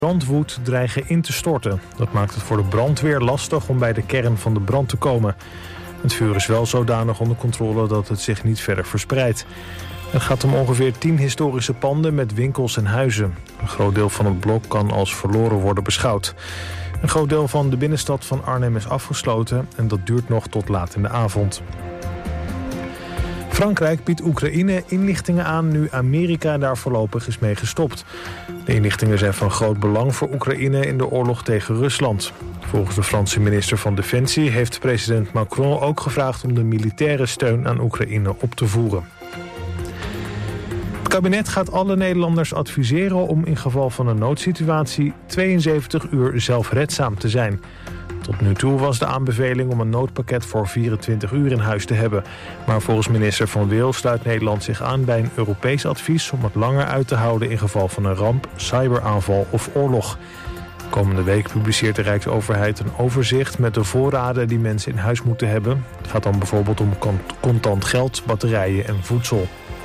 brand woedt dreigen in te storten. Dat maakt het voor de brandweer lastig om bij de kern van de brand te komen. Het vuur is wel zodanig onder controle dat het zich niet verder verspreidt. Het gaat om ongeveer 10 historische panden met winkels en huizen. Een groot deel van het blok kan als verloren worden beschouwd. Een groot deel van de binnenstad van Arnhem is afgesloten en dat duurt nog tot laat in de avond. Frankrijk biedt Oekraïne inlichtingen aan nu Amerika daar voorlopig is mee gestopt. De inlichtingen zijn van groot belang voor Oekraïne in de oorlog tegen Rusland. Volgens de Franse minister van Defensie heeft president Macron ook gevraagd om de militaire steun aan Oekraïne op te voeren. Het kabinet gaat alle Nederlanders adviseren om in geval van een noodsituatie 72 uur zelfredzaam te zijn. Tot nu toe was de aanbeveling om een noodpakket voor 24 uur in huis te hebben. Maar volgens minister Van Wil sluit Nederland zich aan bij een Europees advies om het langer uit te houden in geval van een ramp, cyberaanval of oorlog. Komende week publiceert de Rijksoverheid een overzicht met de voorraden die mensen in huis moeten hebben. Het gaat dan bijvoorbeeld om contant geld, batterijen en voedsel.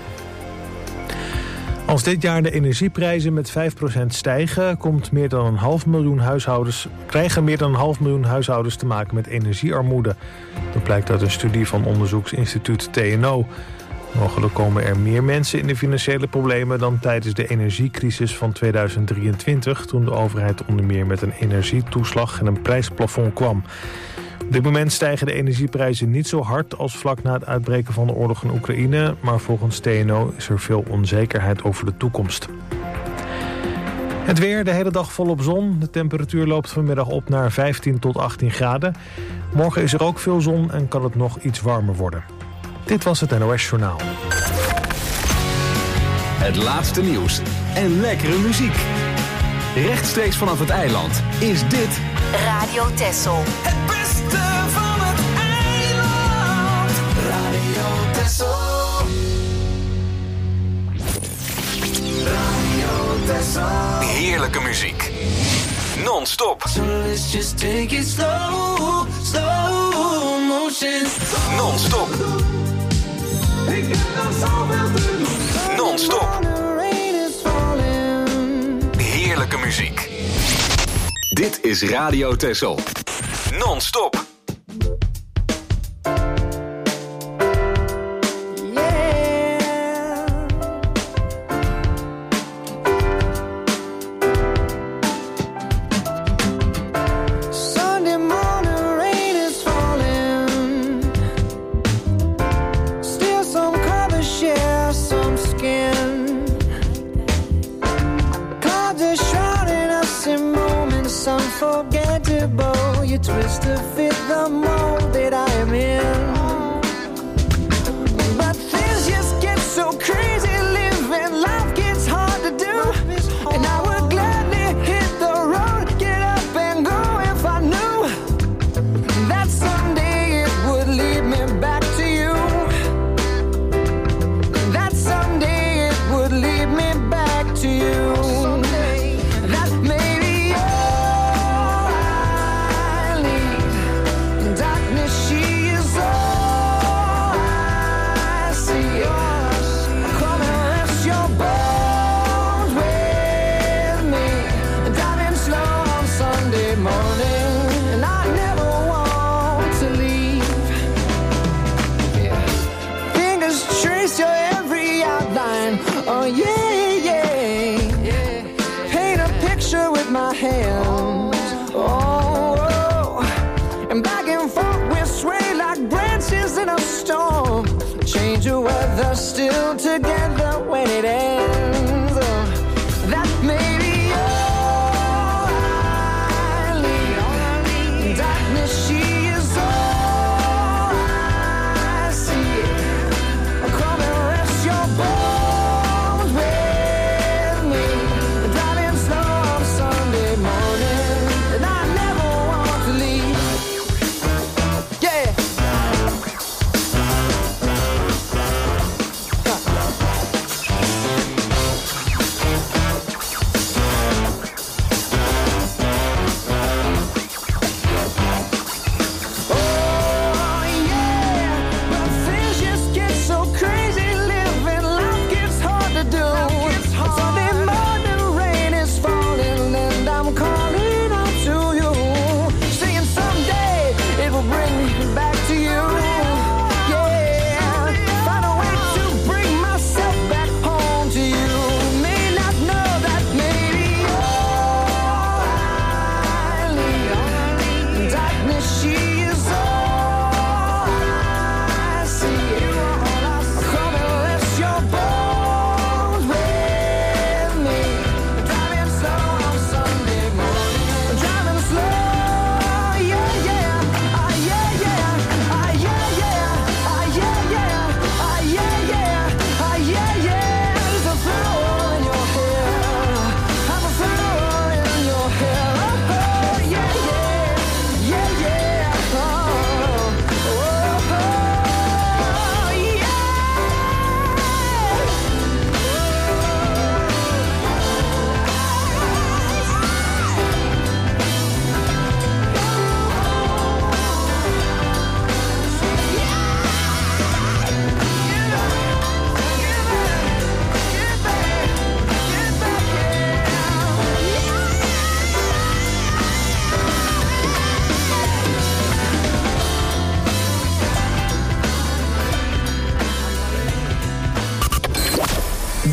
Als dit jaar de energieprijzen met 5% stijgen, krijgen meer dan een half miljoen huishoudens te maken met energiearmoede. Dat blijkt uit een studie van onderzoeksinstituut TNO. Mogelijk komen er meer mensen in de financiële problemen dan tijdens de energiecrisis van 2023... toen de overheid onder meer met een energietoeslag en een prijsplafond kwam. Op dit moment stijgen de energieprijzen niet zo hard als vlak na het uitbreken van de oorlog in Oekraïne, maar volgens TNO is er veel onzekerheid over de toekomst. Het weer, de hele dag volop zon. De temperatuur loopt vanmiddag op naar 15 tot 18 graden. Morgen is er ook veel zon en kan het nog iets warmer worden. Dit was het NOS Journaal. Het laatste nieuws en lekkere muziek. Rechtstreeks vanaf het eiland is dit Radio Texel. Het beste van het eiland. Radio Texel. Radio Texel. heerlijke muziek. Non-stop. So let's just take it slow, slow motion. Non-stop. Non-stop. Heerlijke muziek. Dit is Radio Texel. Non-stop. Twist to fit the mold that I am in. But things just get so crazy, living life gets hard to do. And I would gladly hit the road, get up and go if I knew that someday it would lead me back to you. That someday it would lead me back to you. That maybe hands, oh, and back and forth we sway like branches in a storm. Change the weather, still together when it ends. Oh, that may be all I need. Darkness, she is all I see. Come and rest your bones with me. Driving slow on Sunday morning, and I never want to leave. Yeah.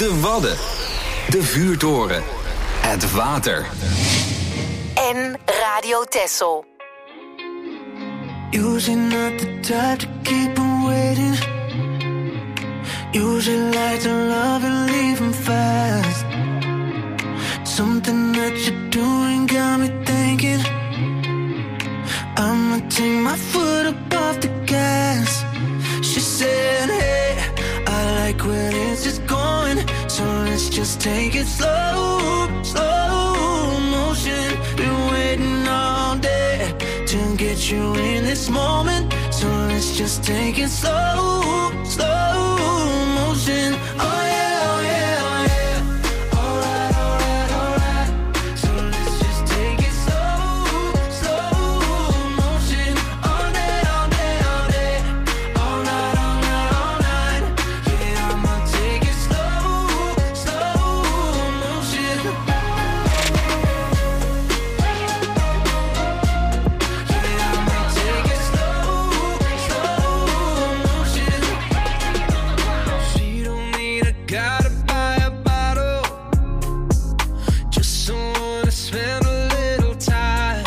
De Wadden. De Vuurtoren. Het water. En Radio Texel. Usually not the type to keep on waiting. Usually like to love and leave him fast. Something that you're doing got me thinking I'ma take my foot up off the gas. She said, hey, I like where this is going, so let's just take it slow, slow motion. Been waiting all day to get you in this moment, so let's just take it slow, slow motion. Oh yeah, oh yeah, oh yeah. Alright, alright, alright. So let's just take it slow, slow motion. All day, all day, all day. All night, all night, all night. Yeah, I'ma take it slow, slow motion. Yeah, I'ma take it slow, slow motion. She don't need a guy to buy a bottle, just someone to spend a little time.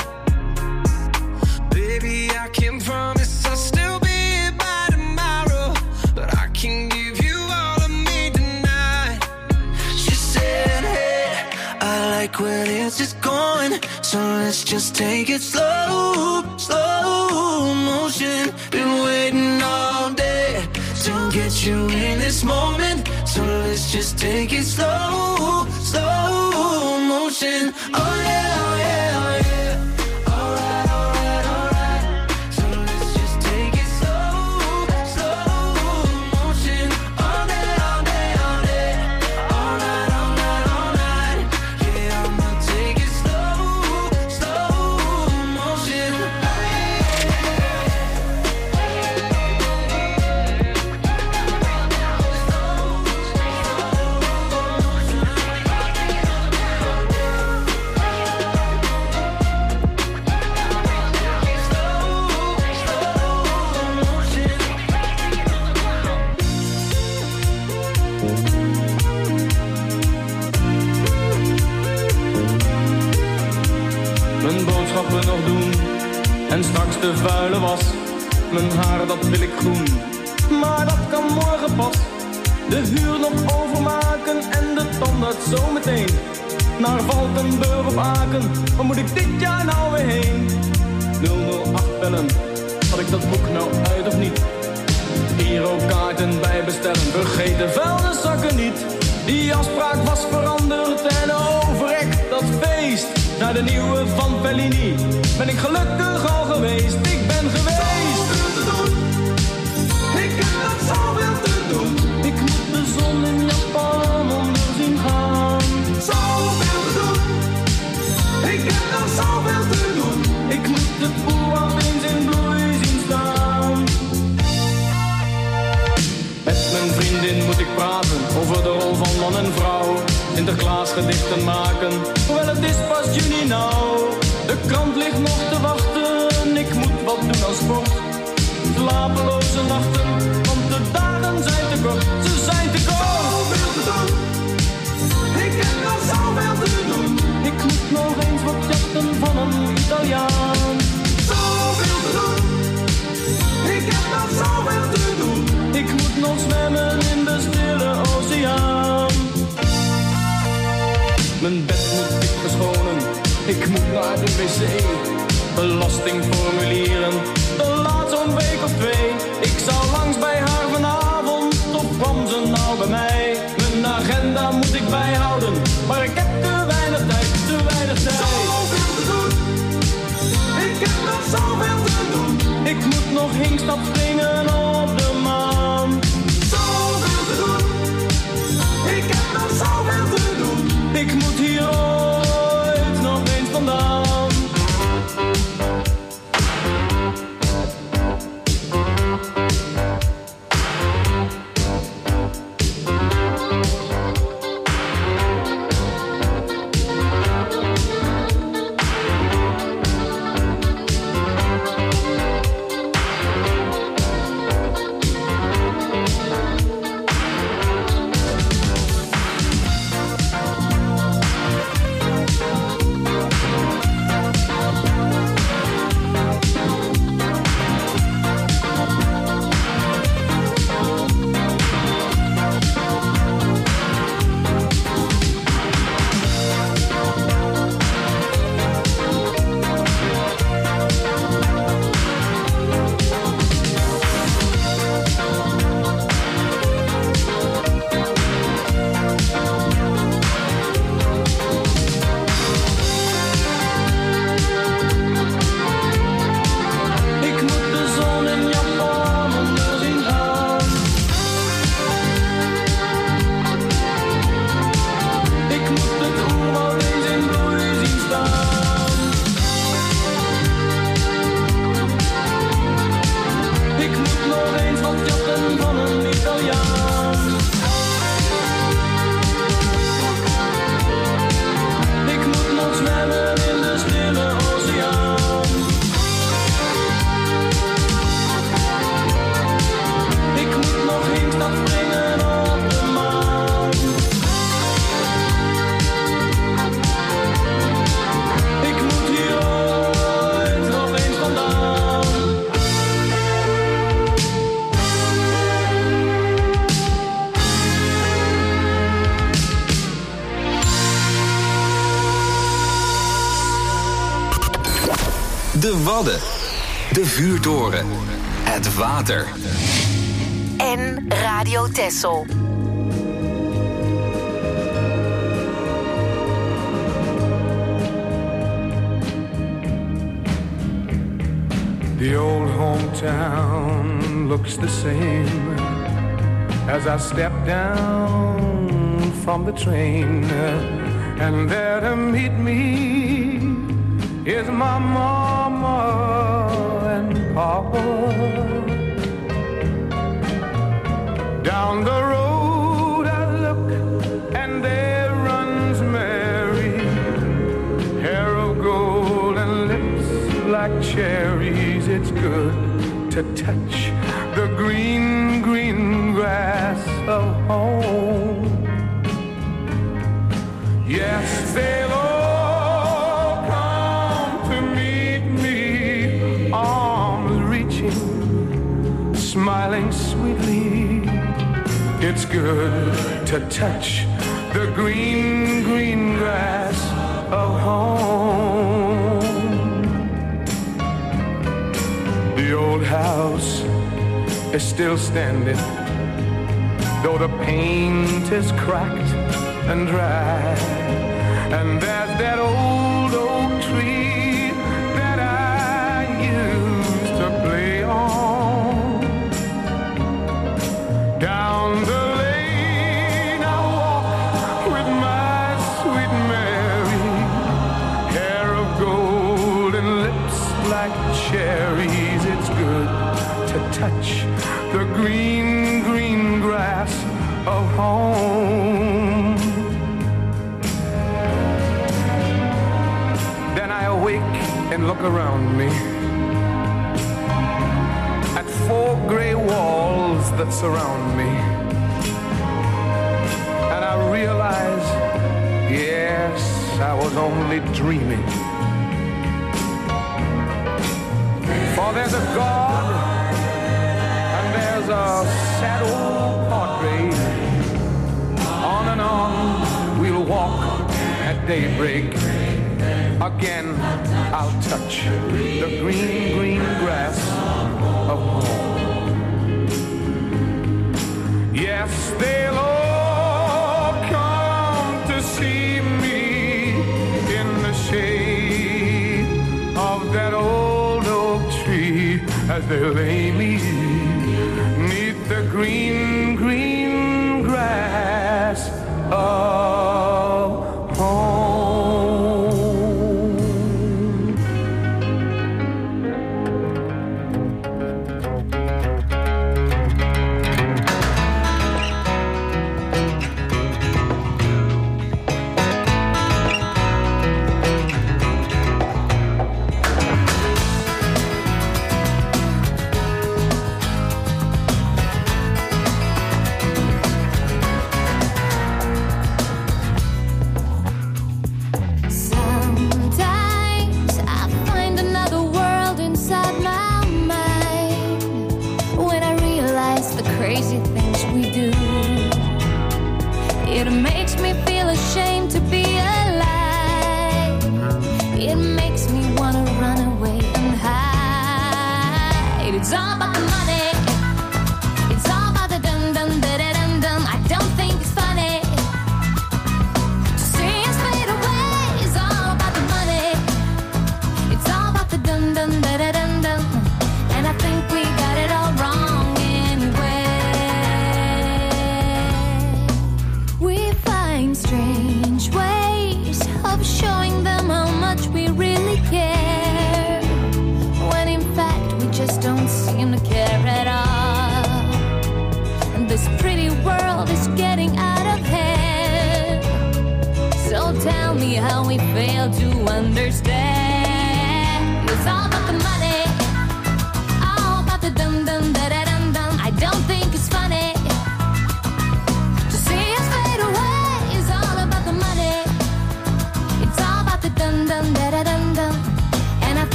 Baby, I can't promise I'll still be here by tomorrow, but I can give you all of me tonight. She said, hey, I like where this is going, so let's just take it slow, slow motion. Been waiting all day to get you in this moment, so let's just take it slow, slow motion. Oh yeah, oh yeah, oh yeah. Alright, alright, alright. So let's just take it slow, slow motion. All day, all day, all day. All night, all night, all night. Yeah, I'ma take it slow, slow motion. Mijn boodschappen nog doen en straks de vuile was. Mijn haar dat wil ik groen, maar dat kan morgen pas. De huur nog overmaken en de tandarts zometeen. Naar Valkenburg of Aken, waar moet ik dit jaar nou weer heen? 008 bellen, had ik dat boek nou uit of niet? Girokaarten bij bestellen, vergeet de vuilniszakken niet. Die afspraak was veranderd en overrekt dat feest. Naar de nieuwe van Bellini ben ik gelukkig al geweest. Ik ben geweest. Zoveel te doen. Ik heb nog zoveel te doen. Ik moet de zon in Japan onder zien gaan. Zoveel te doen. Ik heb nog zoveel te doen. Ik moet de boel eens in bloei zien staan. Met mijn vriendin moet ik praten over de rol van man en vrouw. Sinterklaas gedichten maken, hoewel het is pas juni nou. De krant ligt nog te wachten, ik moet wat doen aan sport. Slapeloze nachten, want de dagen zijn te kort, ze zijn te kort. Zoveel te doen, ik heb nog zoveel te doen. Ik moet nog eens wat jachten van een Italiaan. Zoveel te doen, ik heb nog zoveel te doen. Ik moet nog zwemmen in de stille oceaan. Mijn bed moet ik verschonen, ik moet naar de wc. Belastingformulieren, de laat zo'n week of twee. Ik zou langs bij haar vanavond, of kwam ze nou bij mij? Mijn agenda moet ik bijhouden, maar ik heb te weinig tijd, te weinig tijd. Zoveel te doen, ik heb nog zoveel te doen. Ik moet nog hinkstap springen op de maan. Zoveel te doen, ik heb nog zoveel te doen. Ik moet hier ooit nog eens vandaan. De Wadden. De vuurtoren. Het water. En Radio Texel. The old hometown looks the same as I step down from the train, and there to meet me is my mama and papa. Down the road I look and there runs Mary, hair of gold and lips like cherries. It's good to touch the green, green grass of home. Yes, they'll all come to meet me, arms reaching, smiling sweetly. It's good to touch the green, green grass of home. The old house is still standing, though the paint is cracked and dry. And there's that old oak tree that I used to play on. Down the lane I walk with my sweet Mary, hair of gold and lips like cherries. It's good to touch the green, green grass of home. Then I awake and look around me at four gray walls that surround me, and I realize, yes, I was only dreaming. For there's a God and there's a sad old portrait. On and on we'll walk at daybreak. Again I'll touch the green, green grass of home. Yes, they'll all come to see me in the shade of that old oak tree as they lay me 'neath the green, green grass of home.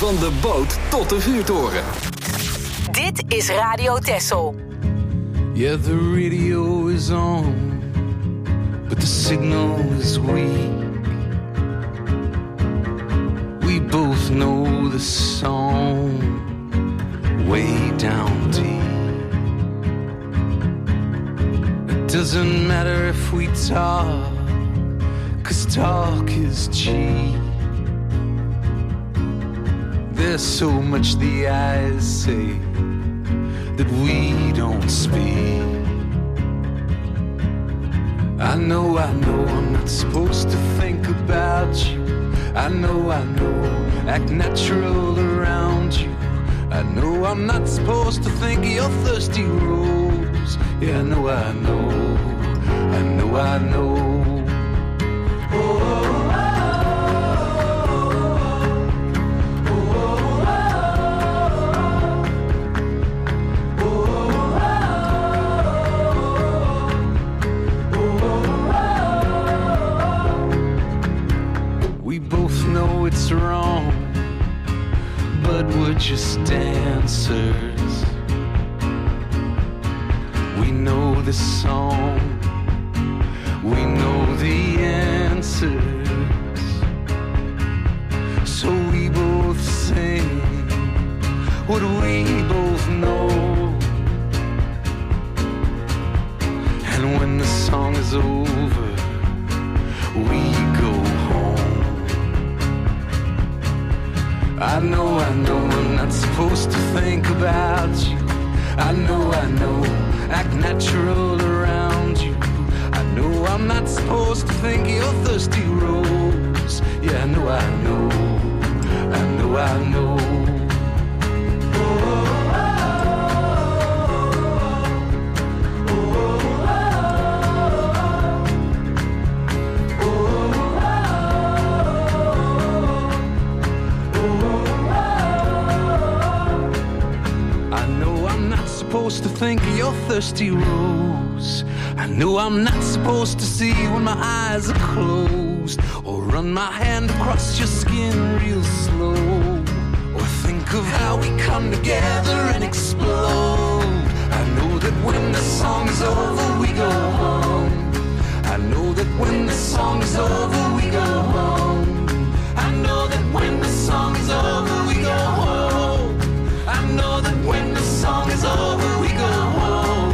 Van de boot tot de vuurtoren. Dit is Radio Texel. Yeah, the radio is on, but the signal is weak. We both know the song way down deep. It doesn't matter if we talk, 'cause talk is cheap. There's so much the eyes say that we don't speak. I know I'm not supposed to think about you. I know, act natural around you. I know I'm not supposed to think of your thirsty rose. Yeah, I know. We both know it's wrong, but we're just dancers. We know the song, we know the answers. So we both sing what we both know. And when the song is over, we go home. I know I'm not supposed to think about you. I know, act natural around you. I know I'm not supposed to think of your thirsty rose. Yeah, I know. Supposed to think of your thirsty rose. I know I'm not supposed to see when my eyes are closed, or run my hand across your skin real slow, or think of how we come together and explode. I know that when the song's over we go home. I know that when the song's over we go home. I know that when the song's over we go home. I know that when the song is over we go home.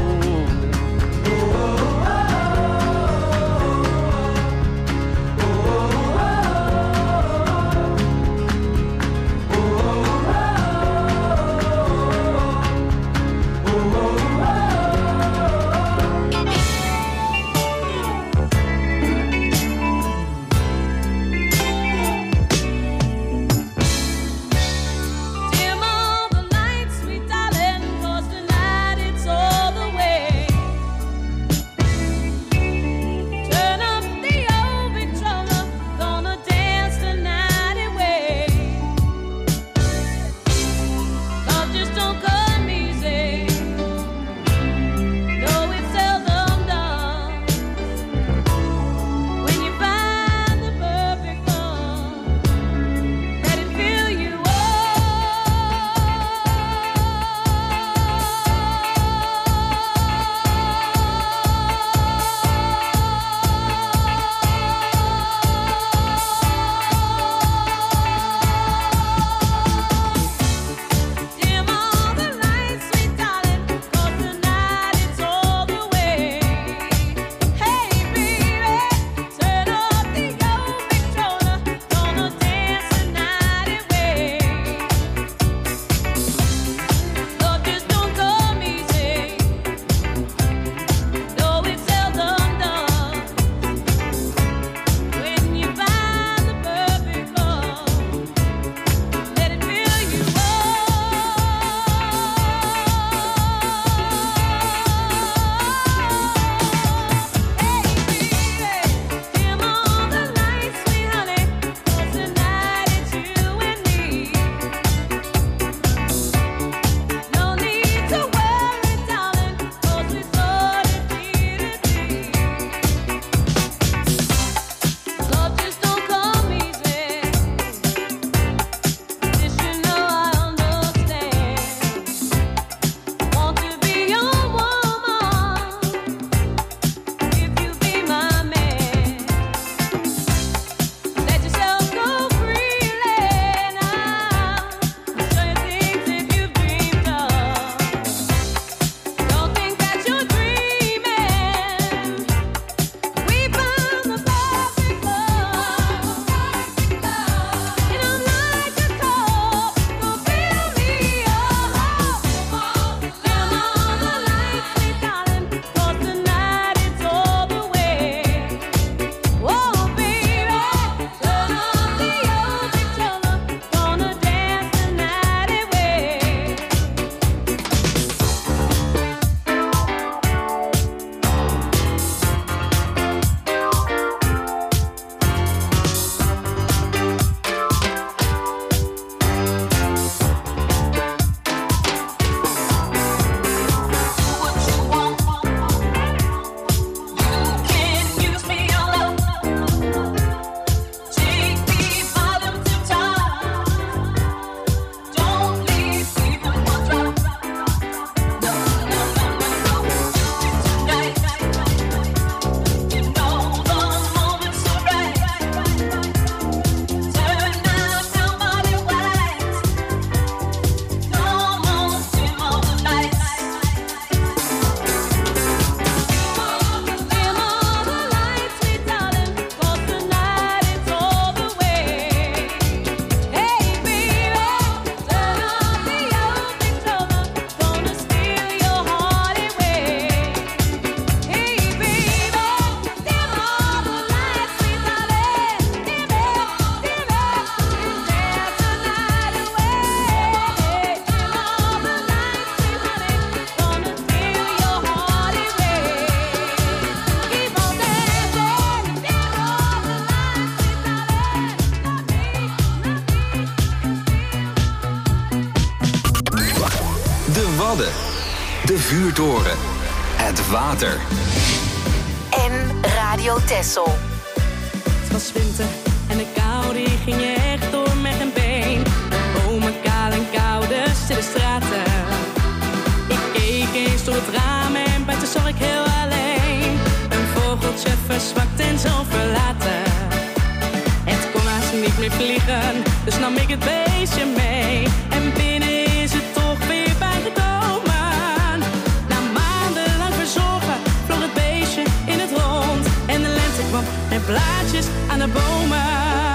Wadden. De vuurtoren. Het water. En Radio Texel. Het was winter en de kou die ging je echt door met een been. Bomen kaal en koude stille straten. Ik keek eens door het raam en buiten zag ik heel alleen een vogeltje verzwakt en zo verlaten. Het kon haast niet meer vliegen, dus nam ik het beestje mee. En binnen is het toch weer bijgekomen. Na maandenlang verzorgen vloog het beestje in het rond. En de lente kwam met blaadjes aan de bomen.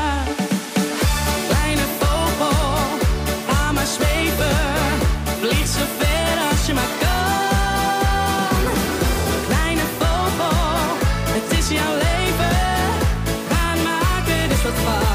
Kleine vogel, ga maar zweven. Vlieg zo ver als je maar kan. Kleine vogel, het is jouw leven. Ga maak er dus wat van.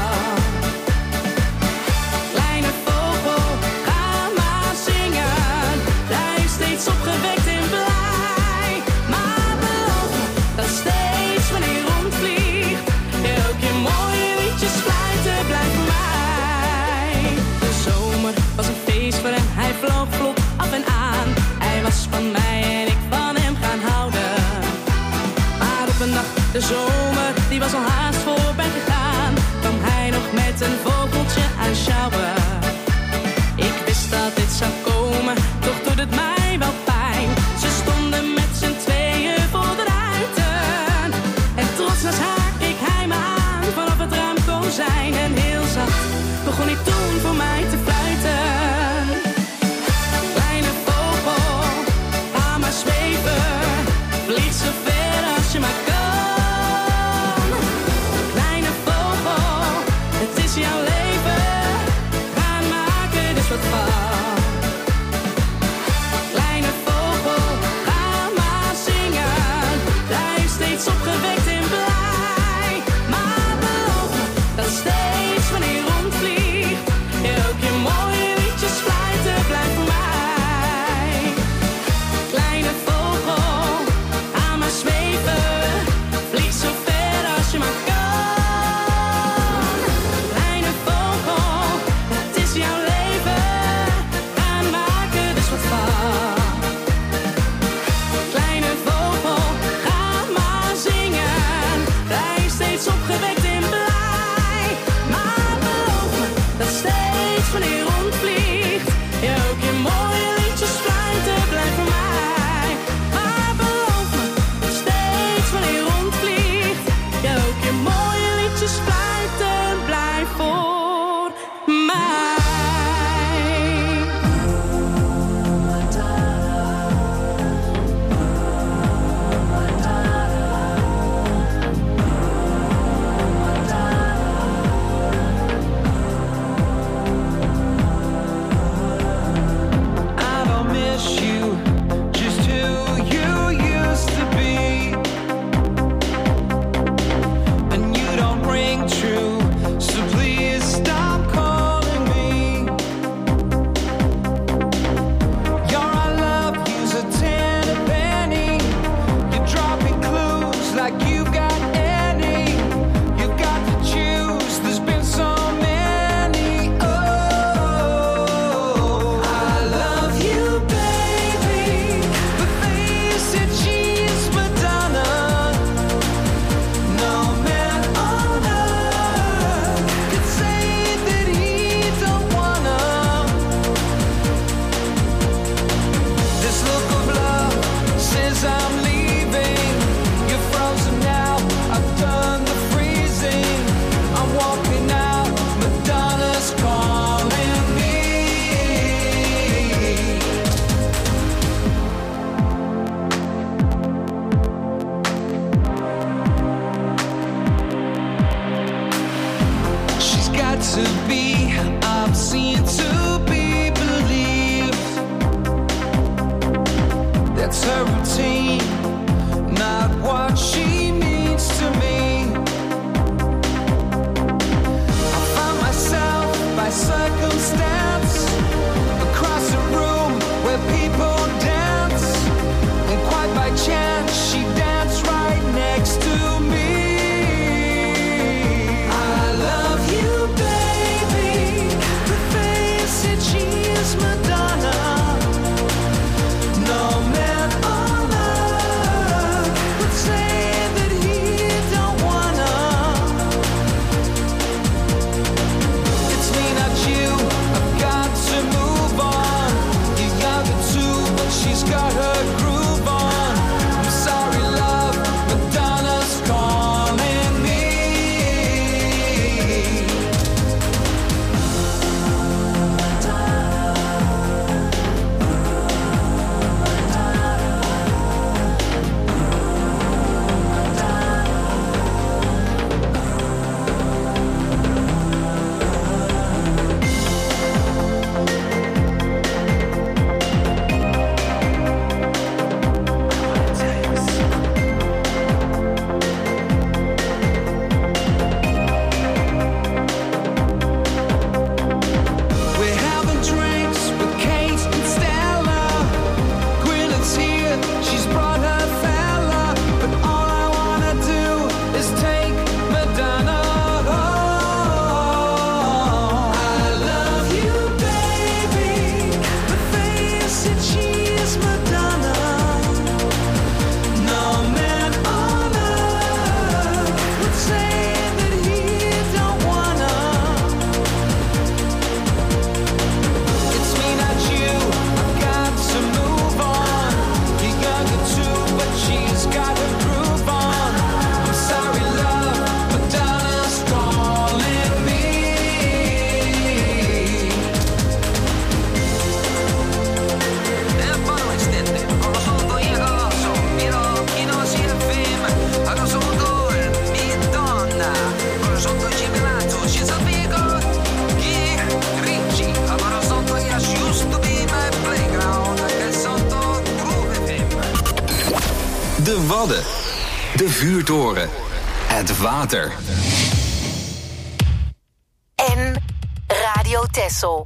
Kleine vogel, ga maar zingen. Blijf steeds opgewekt en blij. Maar beloof me dat steeds wanneer je rondvliegt, je ook je mooie liedjes fluiten blijft voor mij. De zomer was een feest voor hem, hij vloog vlot af en aan. Hij was van mij en ik van hem gaan houden. Maar op een dag, de zomer, die was al haast voorbij gegaan, kwam hij nog met een vogeltje aanschouwen. Ik wist dat dit zou komen, toch doet het mij wel pijn. Ze stonden met z'n tweeën voor de ruiten. En trots naast haar keek hij me aan vanaf het raamkozijn. En heel zacht begon hij toen voor mij te fluiten. Kleine vogel, ga maar zweven. Vlieg zo ver als je maar kan. Kleine vogel, het is jouw leven. Ga maak er dus wat van. Kleine vogel, ga maar zingen. Blijf steeds opgewekt en blij. Maar beloof me dat steeds wanneer je rondvliegt, je ook je mooie liedjes fluiten blijft voor mij. Kleine vogel, ga maar zweven. Vlieg zo ver als je maar kan. Kleine vogel, het is jouw leven. Ga maak er dus wat van. Kleine vogel, ga maar zingen. Blijf steeds opgewekt en blij. Maar beloof me dat steeds wanneer je rondvliegt, je ook je mooie liedjes fluiten blijft voor mij. Maar beloof me dat steeds wanneer je rondvliegt, je ook je mooie liedjes fluiten blijft voor mij. I don't miss you, just who you used to be. And you don't ring true, so please stop calling me. Your I love you's a 10 a penny. You're dropping clues like you got any. You got to choose, there's been so many. Oh, I love you, baby. But they said she's Madonna. No man on earth could say that he don't wanna. This look of love says I'm leaving. You're frozen now, I've done the freezing. I'm walking out, Madonna's calling me. She's got to be obscene to be believed. That's her routine, not what she means to me. I found myself by circumstance across a room where people dance, and quite by chance she danced right next to me. I love you, baby. The face said she is Madonna. De Wadden. De vuurtoren. Het water. En Radio Texel.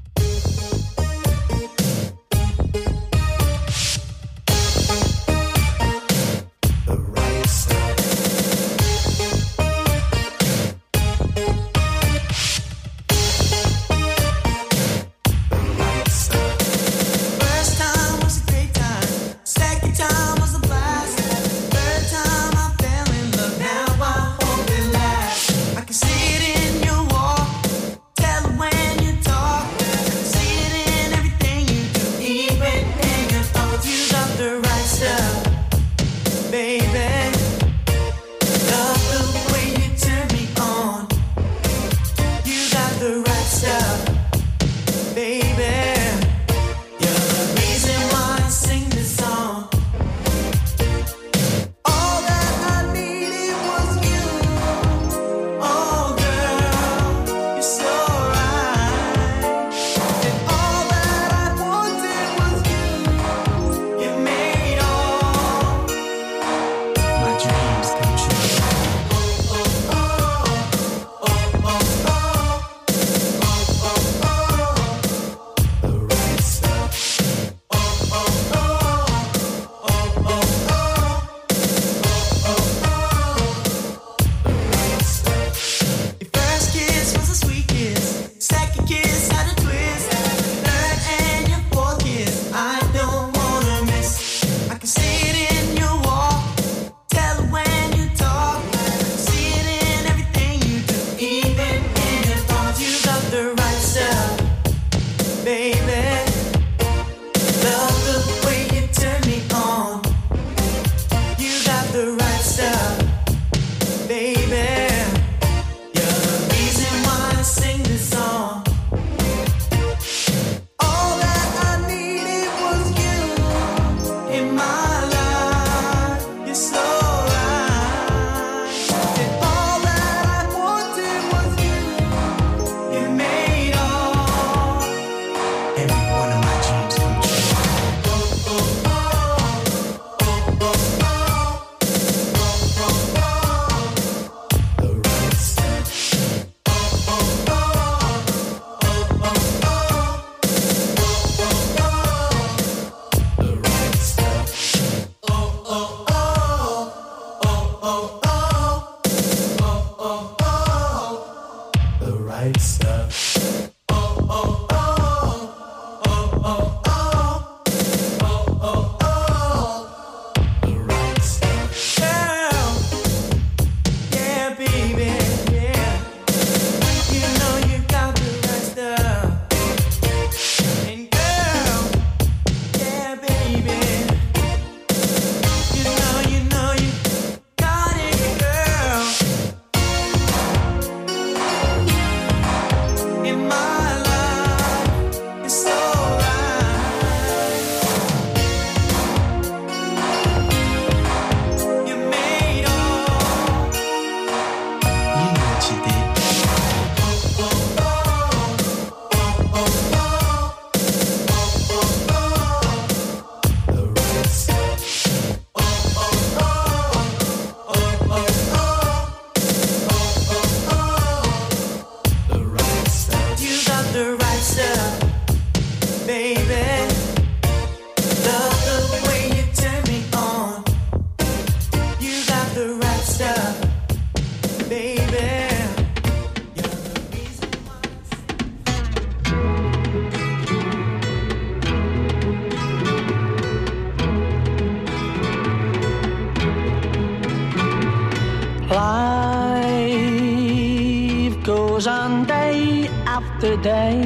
goes on day after day.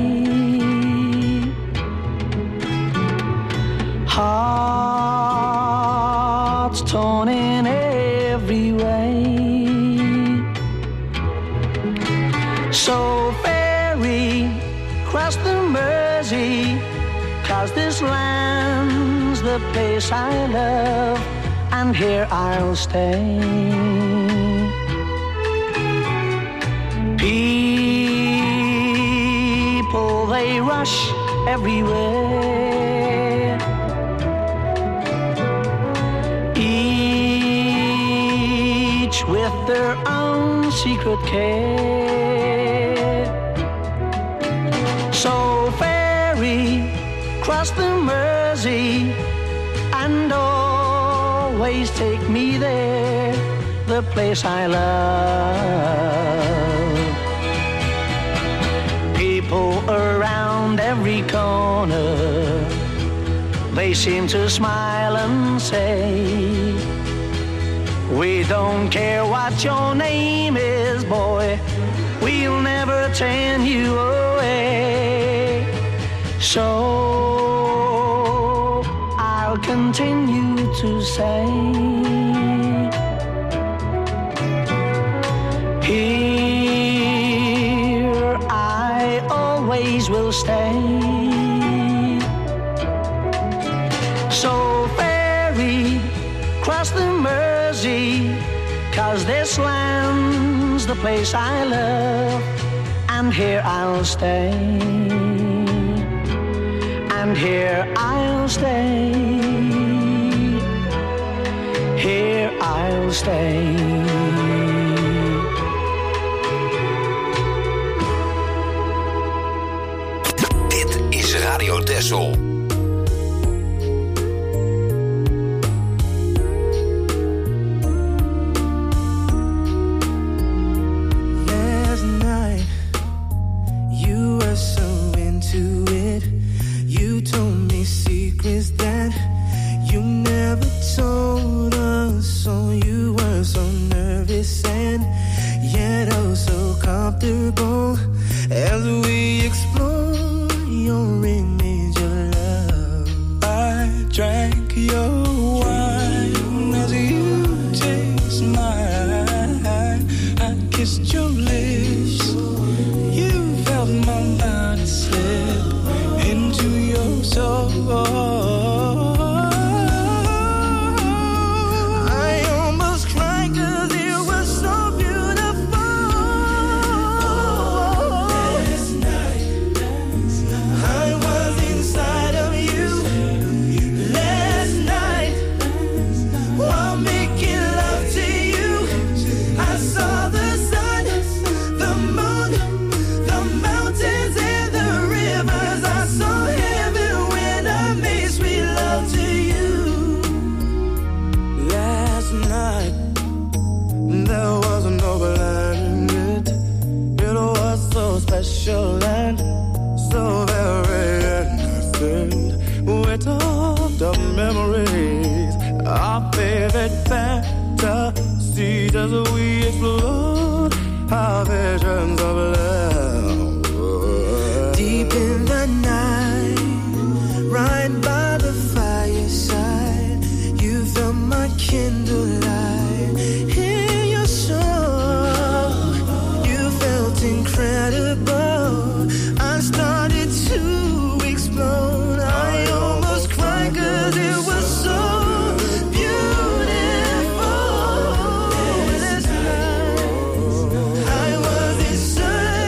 Hearts torn in every way. So ferry cross the Mersey, 'cause this land's the place I love, and here I'll stay. People, they rush everywhere. 'Easy, 'cause the land is so wide. People, they rush everywhere. People, they rush everywhere. 'Cause this land's the place I love, and here I'll stay. People, they rush everywhere. People, they rush everywhere. 'Cause this land's the place I love, and here I'll stay. People, they rush everywhere. each with their own secret care. So ferry, cross the Mersey, and always take me there, the place I love. People around every corner, they seem to smile and say, we don't care what your name is, boy, we'll never turn you away. So I'll continue to say, here I always will stay. So ferry, cross the Mersey, 'cause this land's the place I love, and here I'll stay, and here I'll stay, here I'll stay. Dit is Radio Texel. As we explore your image of love, I drank your wine as you taste mine. I kissed your lips, you felt my body slip into your soul. Special and so very innocent. We talked of memories, our favorite fantasies, as we explored our visions of love. Deep in the night, right by the fireside, you felt my candlelight in your soul. You felt incredible. I started to explode. I almost cried 'cause it was so beautiful. This night I was in search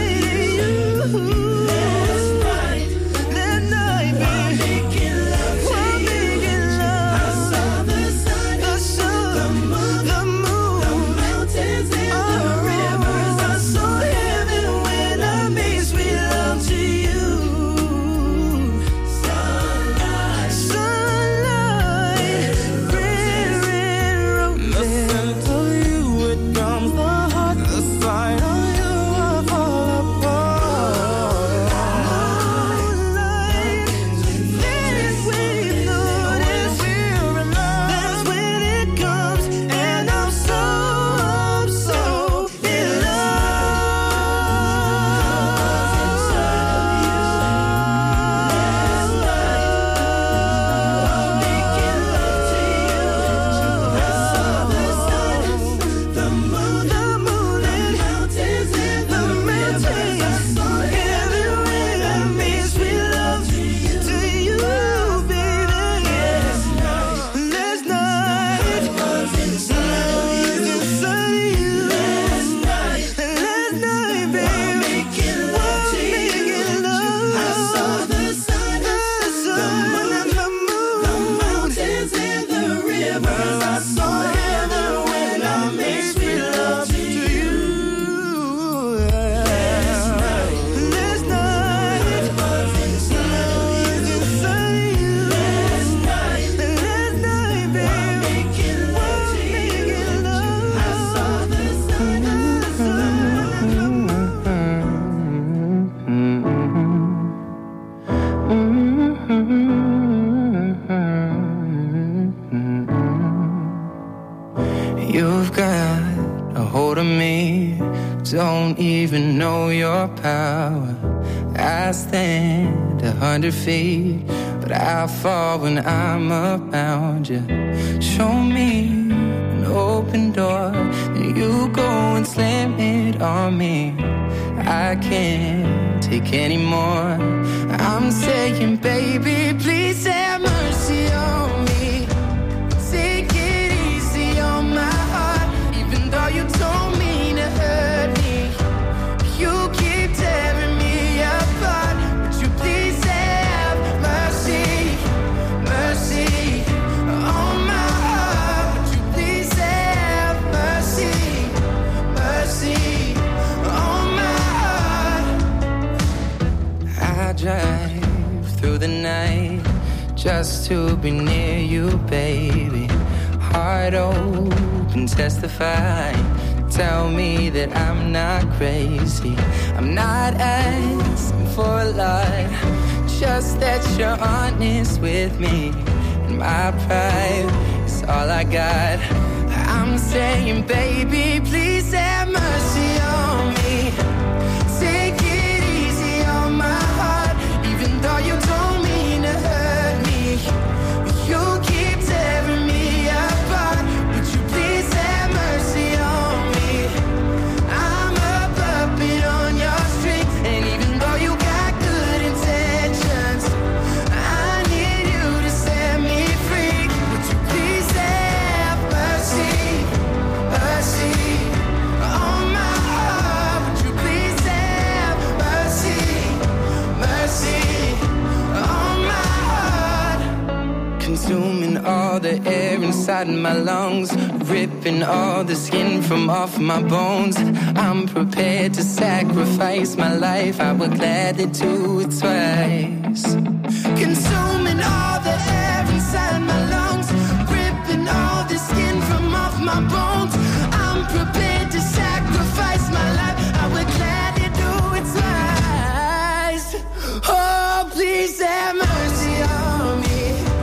You've got a hold of me, don't even know your power. I stand 100 feet, but I fall when I'm around you. Show me an open door, then you go and slam it on me. I can't take any more. I'm saying, baby, please have mercy on me. Take it easy on my heart, even though you don't mean to hurt me. You keep tearing me apart. Would you please have mercy, mercy on my heart? Would you please have mercy, mercy on my heart? I drive through the night just to be near you, baby. Heart open, testify. Tell me that I'm not crazy. I'm not asking for a lot, just that you're honest with me. And my pride is all I got. I'm saying, baby, please have mercy on me. Take it easy on my heart, even though you don't mean to hurt me. You keep tearing me apart. Would you please have mercy on me? I'm a puppet on your string, and even though you got good intentions, I need you to set me free. Would you please have mercy, mercy on my heart? Would you please have mercy, mercy on my heart? Consuming all the air inside my lungs, ripping all the skin from off my bones. I'm prepared to sacrifice my life, I would gladly do it twice. Consuming all the air inside my lungs, ripping all the skin from off my bones. I'm prepared to sacrifice my life, I would gladly do it twice. Oh, please have mercy on me.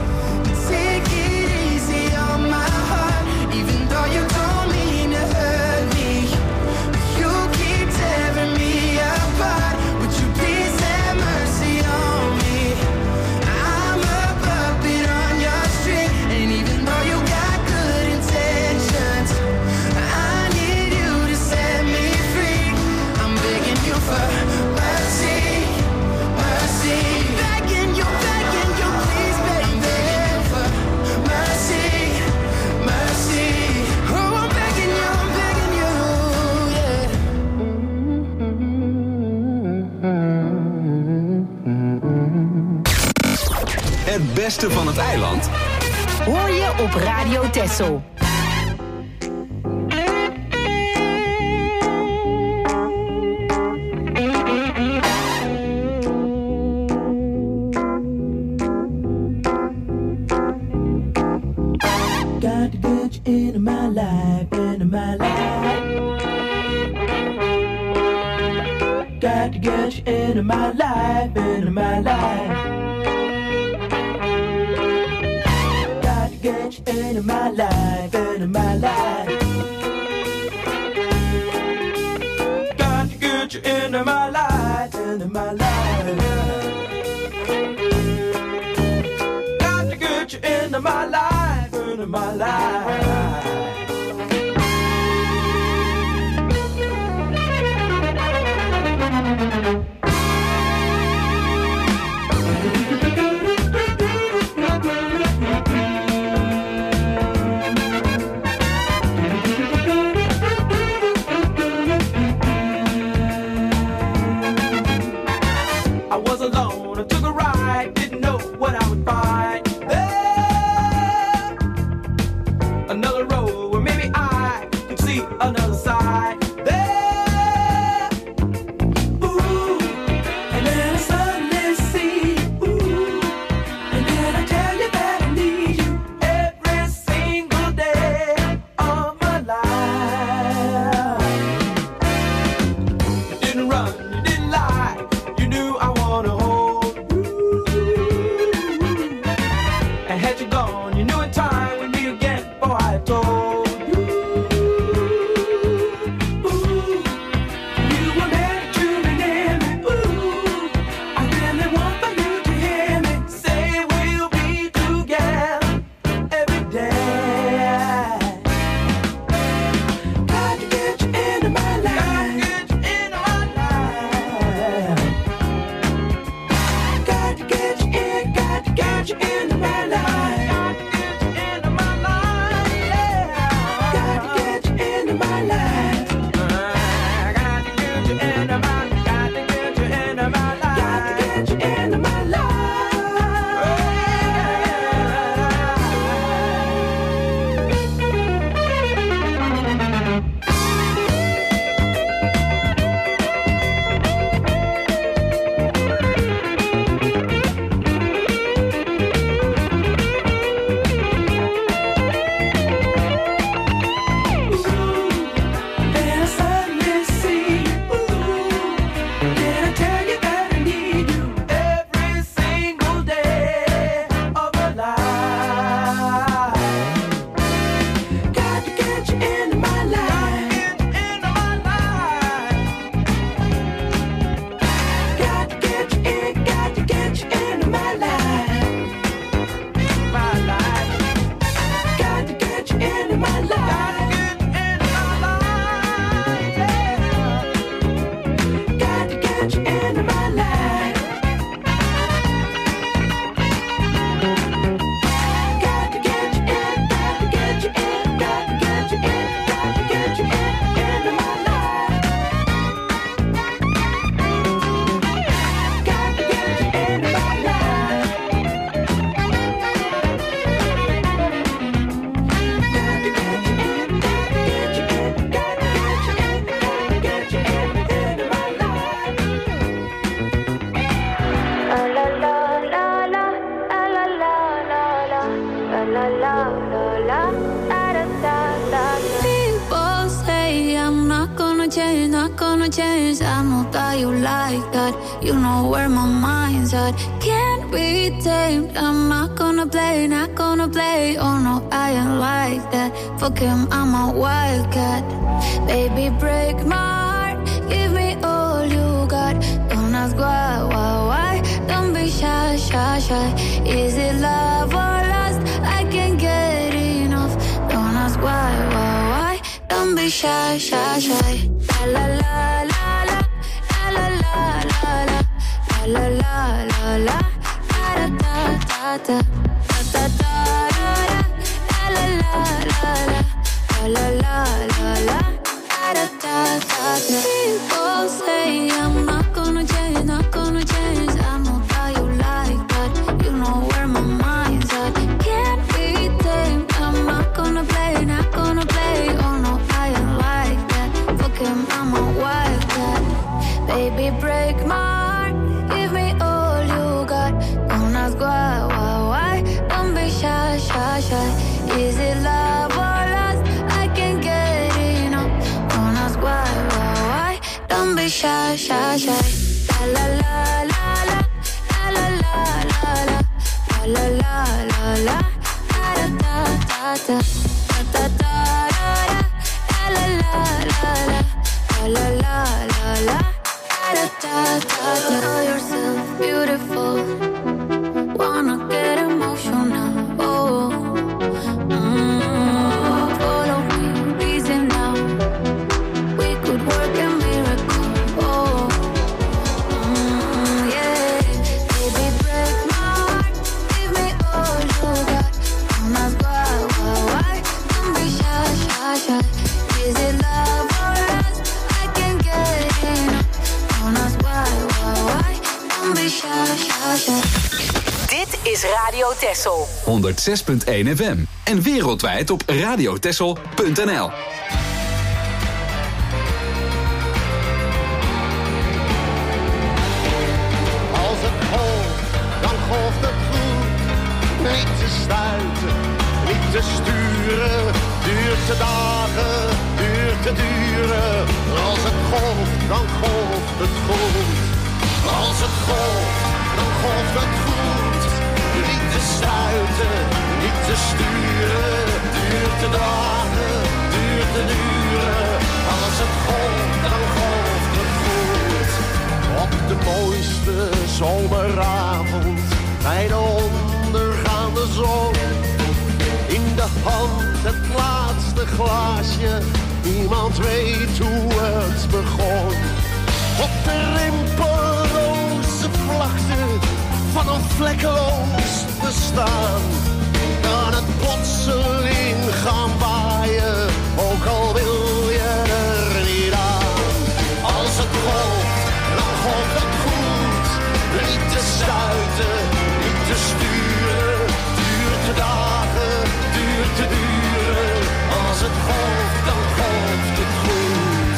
Take it easy on my heart, even though you don't mean to hurt me. You keep tearing me apart. Would you please have mercy on me? I'm a puppet on your string, and even though you got good intentions, I need you to set me free. I'm begging you for mercy, mercy. Begging you, please, baby, for mercy, mercy. Oh, I'm begging you, yeah. Het beste van het eiland Hoor je op Radio Texel. Got to get you into my life, into my life. Got to get you into my life, into my life. Got to get you into my life, into my life. Got to get you into my life, into my life. Got to get you into my life, into my life. I was alone, I took a ride, didn't know what I would find. There, another road where maybe I could see another side. There, ooh, and then I suddenly see, ooh, and then I tell you that I need you every single day of my life. You didn't run, you didn't lie, you knew I wanna hold you. And had you gone, you knew in time we'd meet again before I told. change. I know that you like that. You know where my mind's at. Can't be tamed. I'm not gonna play, not gonna play. Oh no, I ain't like that. Fuck him, I'm a wildcat. Baby, break my heart. Give me all you got. Don't ask why. Don't be shy. Is it love or lust? I can't get enough. Don't ask why. Don't be shy. La la la la la, la la la la, la la la la, da da da da, da da da, la la la la, la la la la, da da da da. People say I'm not gonna change, not gonna change. I know that you like that. You know where my mind's at. Can't be tamed. I'm not gonna play, not gonna play. Oh no, I ain't like that. Fuck him, I'm a wildcat. Baby, break my heart. Give me all you got. Don't ask why. Don't be shy. Is it love or lust? I can't get enough. Don't ask why. Don't be shy. La la la la la, la la la la, la la la la, da da da da, da da da, la la la la, la la la la, da da da. Know yourself beautiful. Wanna get emotional. Oh, follow me, reason now. We could work a miracle. Oh, yeah. Baby, break my heart. Give me all you got. Don't ask why. Don't be shy. Is it love or lust? I can't get enough. Don't ask why. Don't be shy. Dit is Radio Texel. 106.1 FM. En wereldwijd op radiotexel.nl. Als het golft, dan golft het goed. Niet te stuiten, niet te sturen. Duurt te dagen, duurt te duren. Als het golft, dan golft het goed. Als het golft, dan golft het goed. Niet te stuiten, niet te sturen. Duurt te dagen, duurt te duren. Als het golft, dan golft het goed. Op de mooiste zomeravond, bij de ondergaande zon. In de hand het laatste glaasje, niemand weet hoe het begon. Op de rimpelroze vlakte van een vlekkeloos bestaan, kan het plotseling gaan waaien, ook al wil je er niet aan. Als het golft, dan golft het goed. Niet te stuiten, niet te sturen. Duurt te dagen, duurt te duren. Als het golft, dan golft het goed.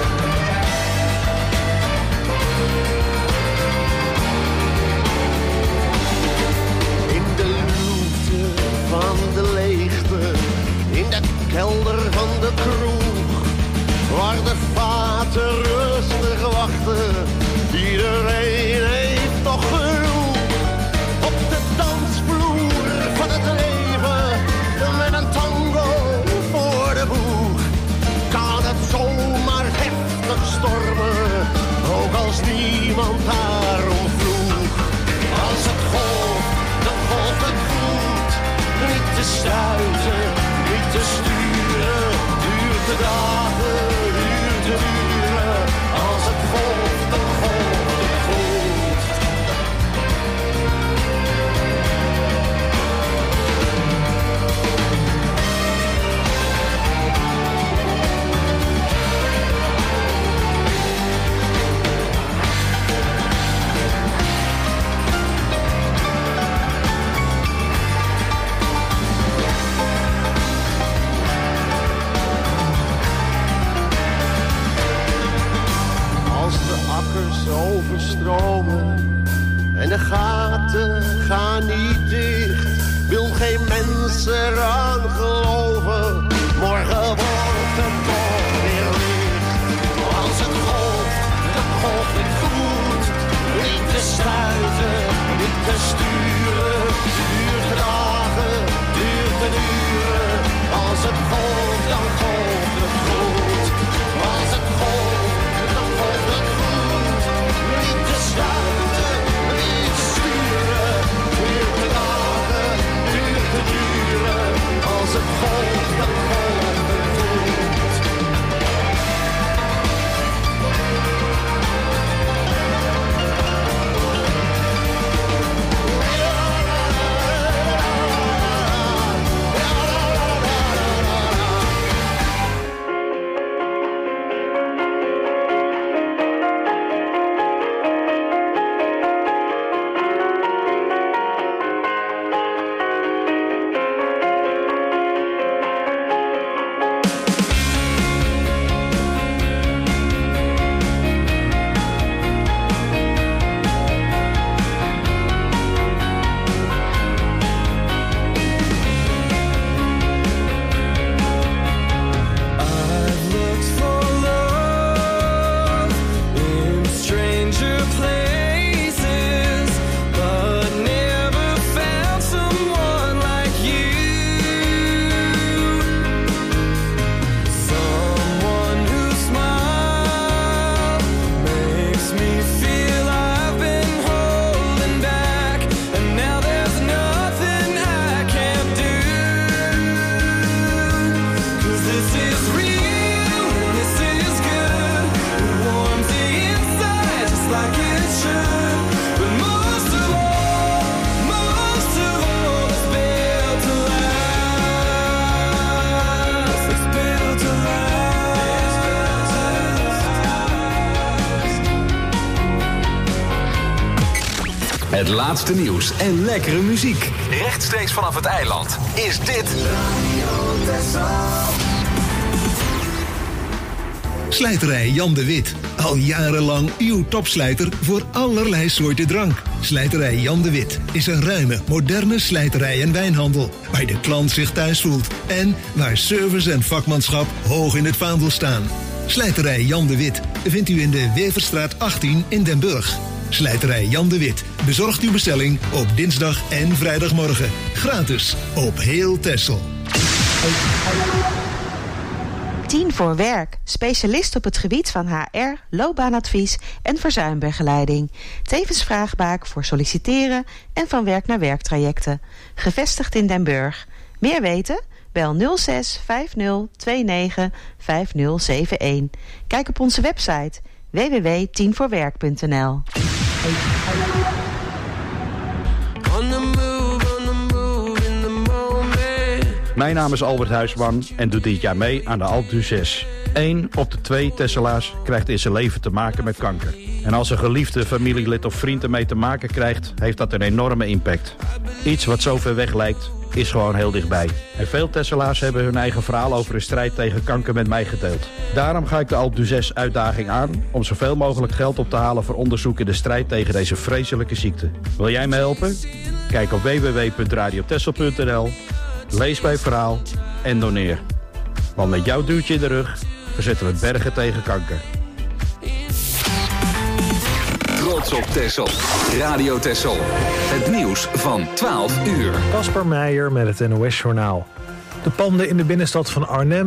In de luwte van de leegte, in de kelder van de kroeg, waar de vaten rustig wachten, iedereen heeft nog genoeg. Op de dansvloer van het leven, met een tango voor de boeg, kan het zomaar heftig stormen, ook als niemand daarom vroeg. Als het golft, dan golft het goed. Niet te stuiten, niet te sturen. Duurt de dagen, duurt te duren. Als het golft, dan golft het goed. Overstromen en de gaten gaan niet dicht. Wil geen mens eraan geloven, morgen wordt het toch weer licht. Als het golft, This is real, and this is good. It warms the inside just like it should. But most of all, it's built to last. It's built to last. Het laatste nieuws en lekkere muziek. Rechtstreeks vanaf het eiland is dit Radio Texel. Slijterij Jan de Wit. Al jarenlang uw topslijter voor allerlei soorten drank. Slijterij Jan de Wit is een ruime, moderne slijterij en wijnhandel. Waar de klant zich thuis voelt. En waar service en vakmanschap hoog in het vaandel staan. Slijterij Jan de Wit vindt u in de Weverstraat 18 in Den Burg. Slijterij Jan de Wit bezorgt uw bestelling op dinsdag en vrijdagmorgen. Gratis op heel Texel. 10 voor werk. Specialist op het gebied van HR, loopbaanadvies en verzuimbegeleiding. Tevens vraagbaak voor solliciteren en van werk naar werktrajecten. Gevestigd in Den Burg. Meer weten? Bel 06 50 29 5071. Kijk op onze website www.10voorwerk.nl. Mijn naam is Albert Huisman en doe dit jaar mee aan de Alpe d'Huez. 1 op de 2 Tesselaars krijgt in zijn leven te maken met kanker. En als een geliefde familielid of vriend ermee te maken krijgt, heeft dat een enorme impact. Iets wat zo ver weg lijkt, is gewoon heel dichtbij. En veel Tesselaars hebben hun eigen verhaal over de strijd tegen kanker met mij gedeeld. Daarom ga ik de Alpe d'Huez uitdaging aan om zoveel mogelijk geld op te halen voor onderzoek in de strijd tegen deze vreselijke ziekte. Wil jij me helpen? Kijk op www.radiotessel.nl, lees mijn verhaal en doneer. Want met jouw duwtje in de rug verzetten we bergen tegen kanker. Trots op Texel. Radio Texel. Het nieuws van 12 uur. Kasper Meijer met het NOS-journaal. De panden in de binnenstad van Arnhem